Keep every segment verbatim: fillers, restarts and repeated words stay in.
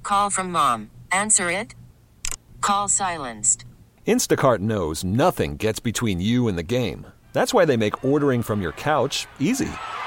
Call from mom. Answer it. Call silenced. Instacart knows nothing gets between you and the game. That's why they make ordering from your couch easy.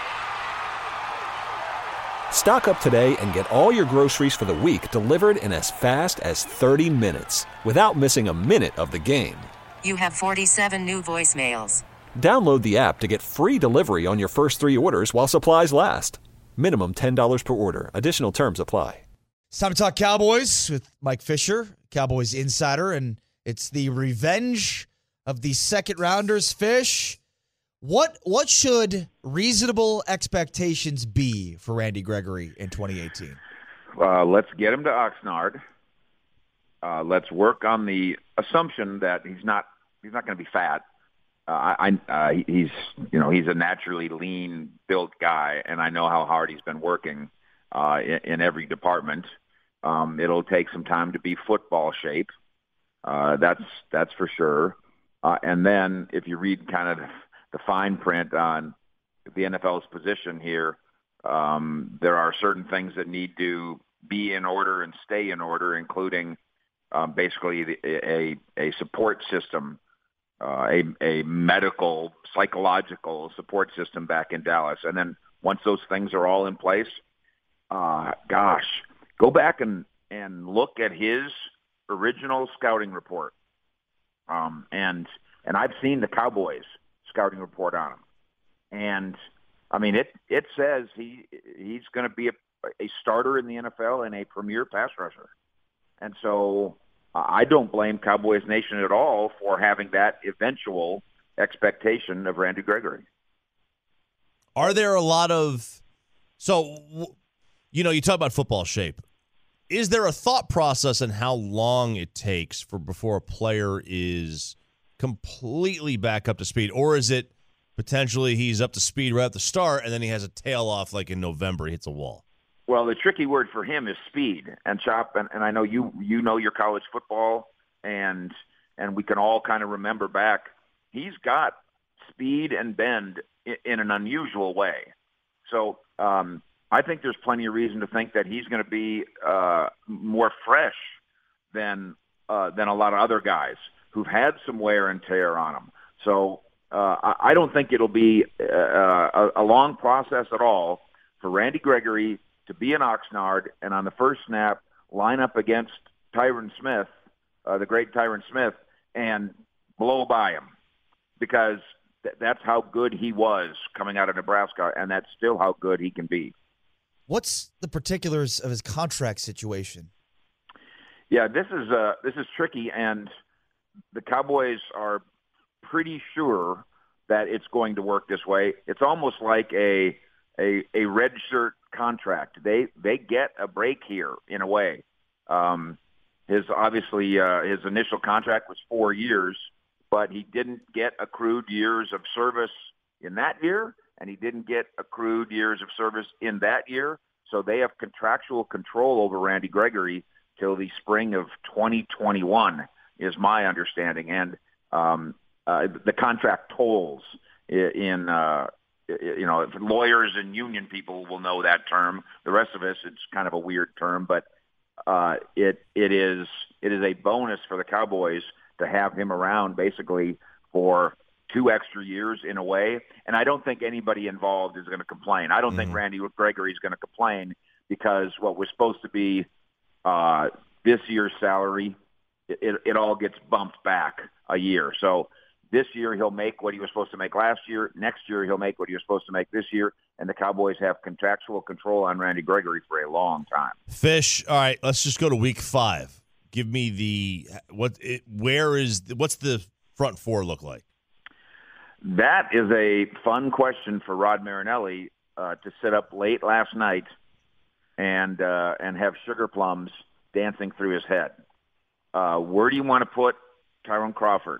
Stock up today and get all your groceries for the week delivered in as fast as thirty minutes without missing a minute of the game. You have forty-seven new voicemails. Download the app to get free delivery on your first three orders while supplies last. Minimum ten dollars per order. Additional terms apply. It's time to talk Cowboys with Mike Fisher, Cowboys insider, and it's the revenge of the second rounders. Fish, what what should reasonable expectations be for Randy Gregory in twenty eighteen? Uh, let's get him to Oxnard. Uh, let's work on the assumption that he's not he's not going to be fat. Uh, I, uh, he's you know he's a naturally lean built guy, and I know how hard he's been working uh, in, in every department. Um, it'll take some time to be football shape. Uh, that's that's for sure. Uh, and then if you read kind of the fine print on the N F L's position here, um, there are certain things that need to be in order and stay in order, including um, basically the, a a support system, uh, a a medical, psychological support system back in Dallas. And then once those things are all in place, uh, gosh. Go back and, and look at his original scouting report. Um, and and I've seen the Cowboys scouting report on him. And, I mean, it, it says he he's going to be a, a starter in the N F L and a premier pass rusher. And so uh, I don't blame Cowboys Nation at all for having that eventual expectation of Randy Gregory. Are there a lot of – so – you know, you talk about football shape. Is there a thought process in how long it takes for before a player is completely back up to speed? Or is it potentially he's up to speed right at the start and then he has a tail off like in November, he hits a wall? Well, the tricky word for him is speed. And Chop, and, and I know you you know your college football, and and we can all kind of remember back. He's got speed and bend in, in an unusual way. So, um I think there's plenty of reason to think that he's going to be uh, more fresh than uh, than a lot of other guys who've had some wear and tear on them. So uh, I, I don't think it'll be uh, a, a long process at all for Randy Gregory to be in Oxnard and on the first snap line up against Tyron Smith, uh, the great Tyron Smith, and blow by him, because th- that's how good he was coming out of Nebraska, and that's still how good he can be. What's the particulars of his contract situation? Yeah, this is uh, this is tricky, and the Cowboys are pretty sure that it's going to work this way. It's almost like a a, a red shirt contract. They they get a break here in a way. Um, his obviously uh, his initial contract was four years, but he didn't get accrued years of service in that year, and he didn't get accrued years of service in that year. So they have contractual control over Randy Gregory till the spring of twenty twenty-one, is my understanding. And um, uh, the contract tolls in, uh, you know, lawyers and union people will know that term. The rest of us, it's kind of a weird term, but uh, it it is it is a bonus for the Cowboys to have him around basically for two extra years in a way. And I don't think anybody involved is going to complain. I don't mm-hmm. think Randy Gregory is going to complain, because what was supposed to be uh, this year's salary, it, it, it all gets bumped back a year. So this year he'll make what he was supposed to make last year. Next year he'll make what he was supposed to make this year. And the Cowboys have contractual control on Randy Gregory for a long time. Fish, all right, let's just go to week five. Give me the what? It, where is what's the front four look like? That is a fun question for Rod Marinelli uh, to sit up late last night and uh, and have sugar plums dancing through his head. Uh, where do you want to put Tyrone Crawford?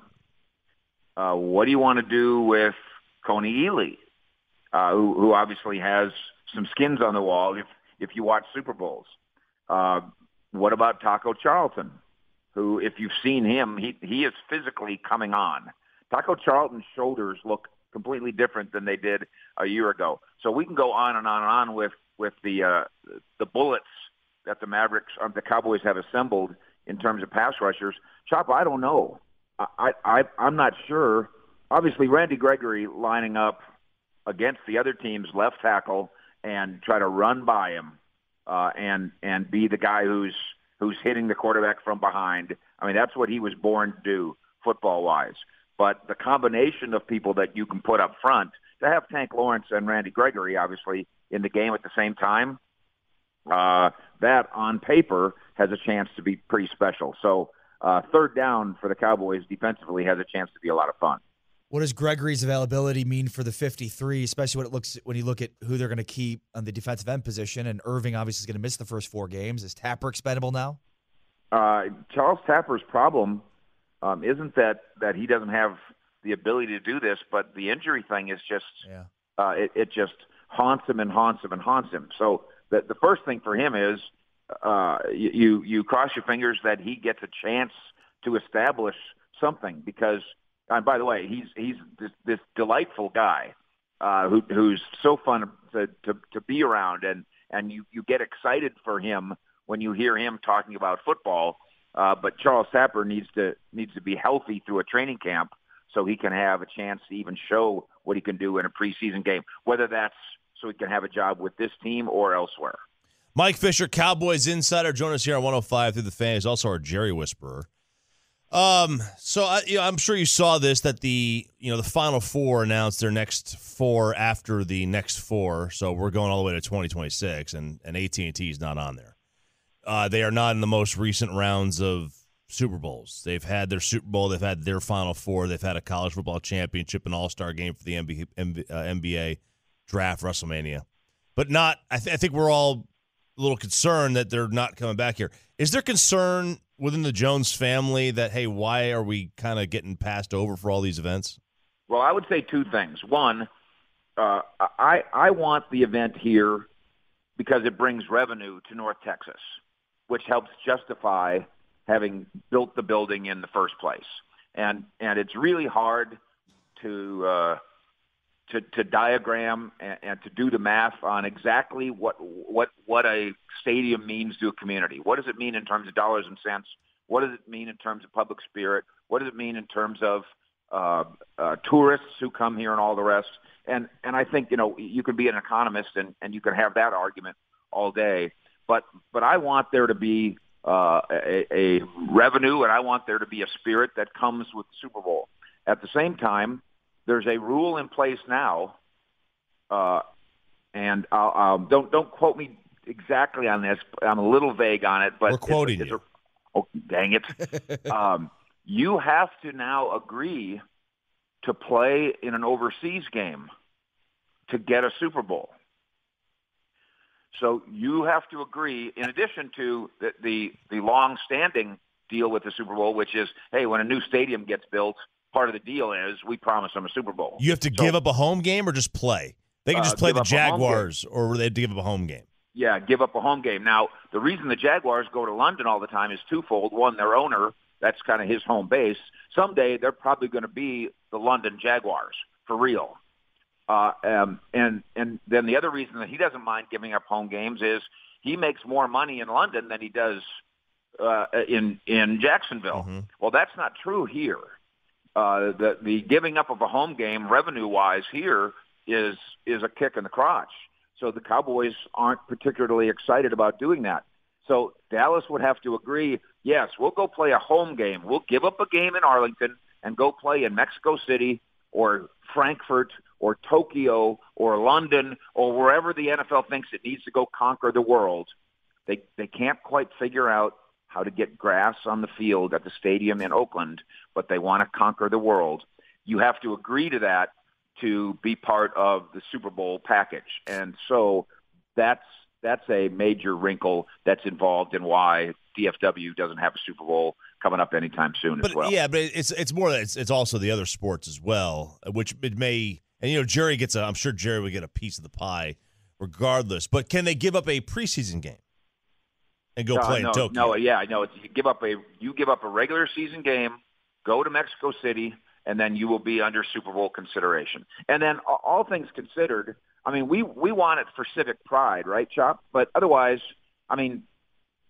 Uh, what do you want to do with Coney Ely, uh, who, who obviously has some skins on the wall if if you watch Super Bowls? Uh, what about Taco Charlton, who, if you've seen him, he he is physically coming on. Taco Charlton's shoulders look completely different than they did a year ago. So we can go on and on and on with with the uh, the bullets that the Mavericks, um, the Cowboys have assembled in terms of pass rushers, Chop, I don't know. I, I, I'm not sure. Obviously, Randy Gregory lining up against the other team's left tackle and try to run by him uh, and and be the guy who's who's hitting the quarterback from behind. I mean, that's what he was born to do football-wise. But the combination of people that you can put up front, to have Tank Lawrence and Randy Gregory, obviously, in the game at the same time, uh, that on paper has a chance to be pretty special. So uh, third down for the Cowboys defensively has a chance to be a lot of fun. What does Gregory's availability mean for the fifty-three, especially when it looks when you look at who they're going to keep on the defensive end position? And Irving obviously is going to miss the first four games. Is Tapper expendable now? Uh, Charles Tapper's problem um, isn't that, that he doesn't have the ability to do this, but the injury thing is just yeah. uh, it, it just haunts him and haunts him and haunts him. So the the first thing for him is uh, you you cross your fingers that he gets a chance to establish something because. And by the way, he's he's this, this delightful guy uh, who who's so fun to, to to be around, and and you you get excited for him when you hear him talking about football. Uh, but Charles Tapper needs to needs to be healthy through a training camp so he can have a chance to even show what he can do in a preseason game, whether that's so he can have a job with this team or elsewhere. Mike Fisher, Cowboys insider, join us here on one oh five through the Fan. He's also our Jerry Whisperer. Um, so I, you know, I'm sure you saw this, that the, you know, the Final Four announced their next four after the next four. So we're going all the way to twenty twenty-six, and, and A T and T is not on there. Uh, they are not in the most recent rounds of Super Bowls. They've had their Super Bowl. They've had their Final Four. They've had a college football championship, an all-star game for the N B A, uh, N B A draft, WrestleMania. But not, I, th- I think we're all a little concerned that they're not coming back here. Is there concern within the Jones family that, hey, why are we kind of getting passed over for all these events? Well, I would say two things. One, uh, I I want the event here because it brings revenue to North Texas, which helps justify having built the building in the first place. And and it's really hard to uh, to, to diagram and, and to do the math on exactly what what what a stadium means to a community. What does it mean in terms of dollars and cents? What does it mean in terms of public spirit? What does it mean in terms of uh, uh, tourists who come here and all the rest? And and I think, you know, you can be an economist and, and you can have that argument all day. But but I want there to be uh, a, a revenue, and I want there to be a spirit that comes with the Super Bowl. At the same time, there's a rule in place now, uh, and I'll, um, don't don't quote me exactly on this. I'm a little vague on it, but we're quoting it's, you. It's a, oh, dang it! um, you have to now agree to play in an overseas game to get a Super Bowl. So you have to agree, in addition to the the, the long-standing deal with the Super Bowl, which is, hey, when a new stadium gets built, part of the deal is we promise them a Super Bowl. You have to so, give up a home game or just play? They can just uh, play the Jaguars, or they have to give up a home game? Yeah, give up a home game. Now, the reason the Jaguars go to London all the time is twofold. One, their owner, that's kind of his home base. Someday they're probably going to be the London Jaguars, for real. Uh, um, and and then the other reason that he doesn't mind giving up home games is he makes more money in London than he does uh, in in Jacksonville. Mm-hmm. Well, that's not true here. Uh, the the giving up of a home game revenue wise here is is a kick in the crotch. So the Cowboys aren't particularly excited about doing that. So Dallas would have to agree, yes, we'll go play a home game. We'll give up a game in Arlington and go play in Mexico City or Frankfurt or Tokyo or London or wherever the N F L thinks it needs to go conquer the world. They they can't quite figure out how to get grass on the field at the stadium in Oakland, but they want to conquer the world. You have to agree to that to be part of the Super Bowl package. And so that's that's a major wrinkle that's involved in why D F W doesn't have a Super Bowl coming up anytime soon but, as well. Yeah, but it's it's more that it's, it's also the other sports as well, which it may – and, you know, Jerry gets a – I'm sure Jerry would get a piece of the pie regardless. But can they give up a preseason game and go no, play no, in Tokyo? No, yeah, I know. It's, you give up a you give up a regular season game, go to Mexico City, and then you will be under Super Bowl consideration. And then all things considered, I mean, we, we want it for civic pride, right, Chop? But otherwise, I mean,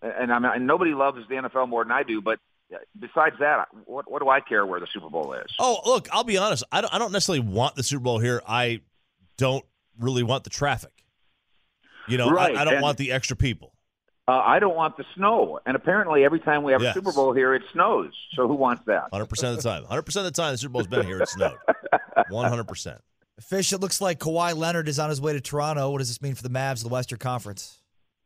and I mean, and nobody loves the N F L more than I do, but besides that, what what do I care where the Super Bowl is? Oh, look, I'll be honest. I don't, I don't necessarily want the Super Bowl here. I don't really want the traffic. You know, right. I, I don't and, want the extra people. Uh, I don't want the snow. And apparently every time we have yes. a Super Bowl here, it snows. So who wants that? one hundred percent of the time. one hundred percent of the time the Super Bowl's been here, it snowed. one hundred percent. Fish, it looks like Kawhi Leonard is on his way to Toronto. What does this mean for the Mavs of the Western Conference?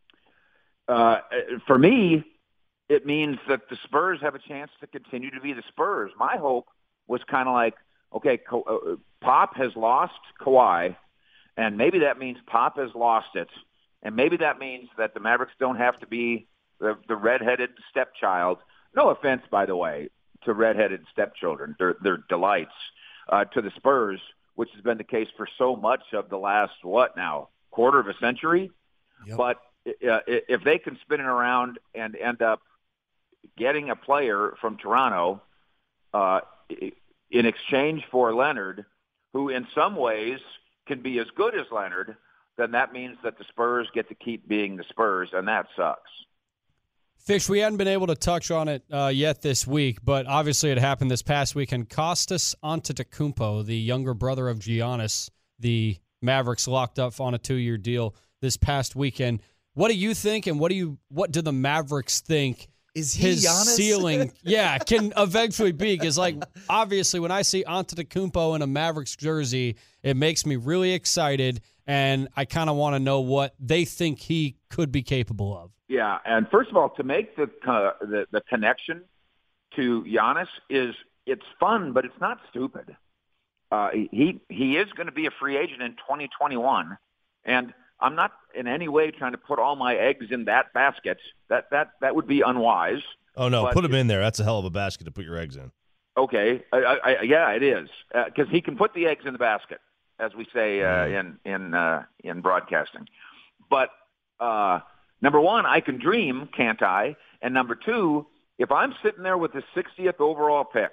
Uh, for me, it means that the Spurs have a chance to continue to be the Spurs. My hope was kind of like, okay, Pop has lost Kawhi, and maybe that means Pop has lost it. And maybe that means that the Mavericks don't have to be the, the redheaded stepchild. No offense, by the way, to redheaded stepchildren. They're, they're delights uh, to the Spurs, which has been the case for so much of the last, what now, quarter of a century? Yep. But uh, if they can spin it around and end up getting a player from Toronto uh, in exchange for Leonard, who in some ways can be as good as Leonard, then that means that the Spurs get to keep being the Spurs, and that sucks. Fish, we hadn't been able to touch on it uh, yet this week, but obviously it happened this past weekend. Kostas Antetokounmpo, the younger brother of Giannis, the Mavericks locked up on a two-year deal this past weekend. What do you think, and what do you what do the Mavericks think Is he his Giannis? ceiling yeah, can eventually be? Because, like, obviously when I see Antetokounmpo in a Mavericks jersey, it makes me really excited, and I kind of want to know what they think he could be capable of. Yeah, and first of all, to make the uh, the, the connection to Giannis is it's fun, but it's not stupid. Uh, he he is going to be a free agent in twenty twenty-one, and I'm not in any way trying to put all my eggs in that basket. That that that would be unwise. Oh no, but put him in there. That's a hell of a basket to put your eggs in. Okay, I, I, yeah, it is because uh, he can put the eggs in the basket, as we say uh, in in uh, in broadcasting. But uh, number one, I can dream, can't I? And number two, if I'm sitting there with the sixtieth overall pick,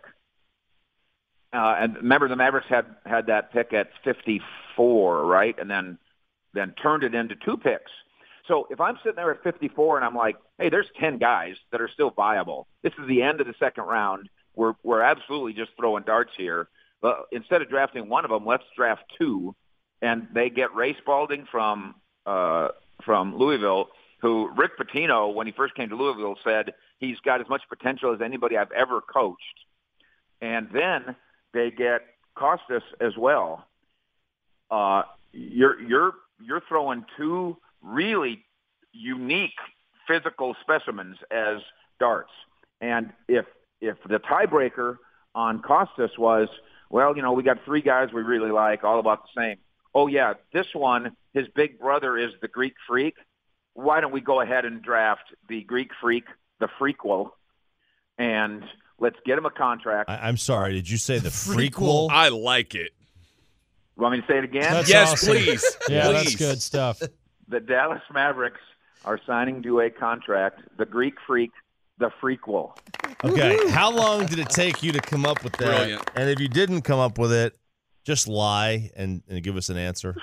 uh, and remember the Mavericks had had that pick at fifty-four, right? And then then turned it into two picks. So if I'm sitting there at fifty-four and I'm like, hey, there's ten guys that are still viable. This is the end of the second round. We're we're absolutely just throwing darts here. But instead of drafting one of them, let's draft two. And they get Ray Spalding from uh, from Louisville, who Rick Pitino, when he first came to Louisville, said he's got as much potential as anybody I've ever coached. And then they get Kostas as well. Uh, you're you're you're throwing two really unique physical specimens as darts. And if if the tiebreaker on Kostas was, well, you know, we got three guys we really like, all about the same. Oh, yeah, this one, his big brother is the Greek Freak. Why don't we go ahead and draft the Greek Freak, the Freakquel, and let's get him a contract. I, I'm sorry, did you say the Freakquel? Freakquel? I like it. Want me to say it again? That's yes, awesome. please. Yeah, please. that's good stuff. The Dallas Mavericks are signing to a contract, the Greek Freak, the Freakquel. Okay, how long did it take you to come up with that? Brilliant. And if you didn't come up with it, just lie and, and give us an answer.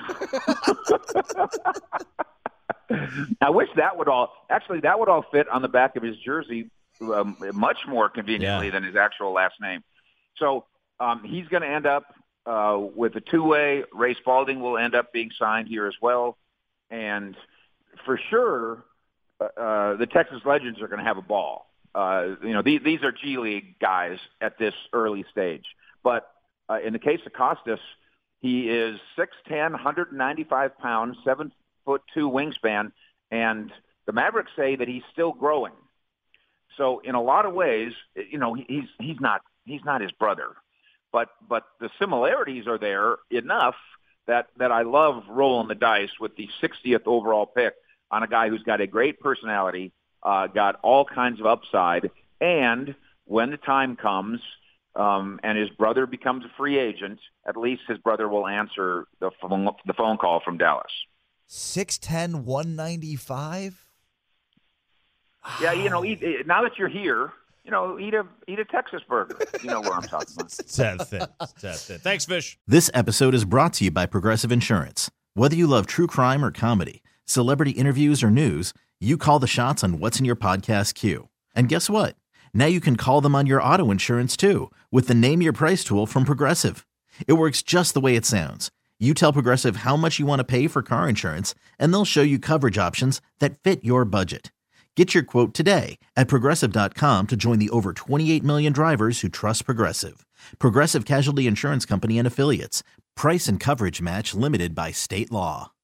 I wish that would all – actually, that would all fit on the back of his jersey um, much more conveniently Yeah. than his actual last name. So um, he's going to end up uh, with a two-way. Ray Spalding will end up being signed here as well. And for sure, uh, the Texas Legends are going to have a ball. Uh, you know, these, these are G League guys at this early stage. But uh, in the case of Kostas, he is six ten, one hundred ninety-five pounds, seven foot two wingspan, and the Mavericks say that he's still growing. So in a lot of ways, you know, he's he's not he's not his brother, but but the similarities are there enough that that I love rolling the dice with the sixtieth overall pick on a guy who's got a great personality, uh, got all kinds of upside, and when the time comes um, and his brother becomes a free agent, at least his brother will answer the phone, the phone call from Dallas. six ten, one ninety-five Yeah, you know, eat, now that you're here, you know, eat a eat a Texas burger. You know where I'm talking about. It's that thin. It's that thin. Thanks, Fish. This episode is brought to you by Progressive Insurance. Whether you love true crime or comedy, celebrity interviews or news, You call the shots on what's in your podcast queue. And guess what? Now you can call them on your auto insurance too with the Name Your Price tool from Progressive. It works just the way it sounds. You tell Progressive how much you want to pay for car insurance, and they'll show you coverage options that fit your budget. Get your quote today at Progressive dot com to join the over twenty-eight million drivers who trust Progressive. Progressive Casualty Insurance Company and Affiliates. Price and coverage match limited by state law.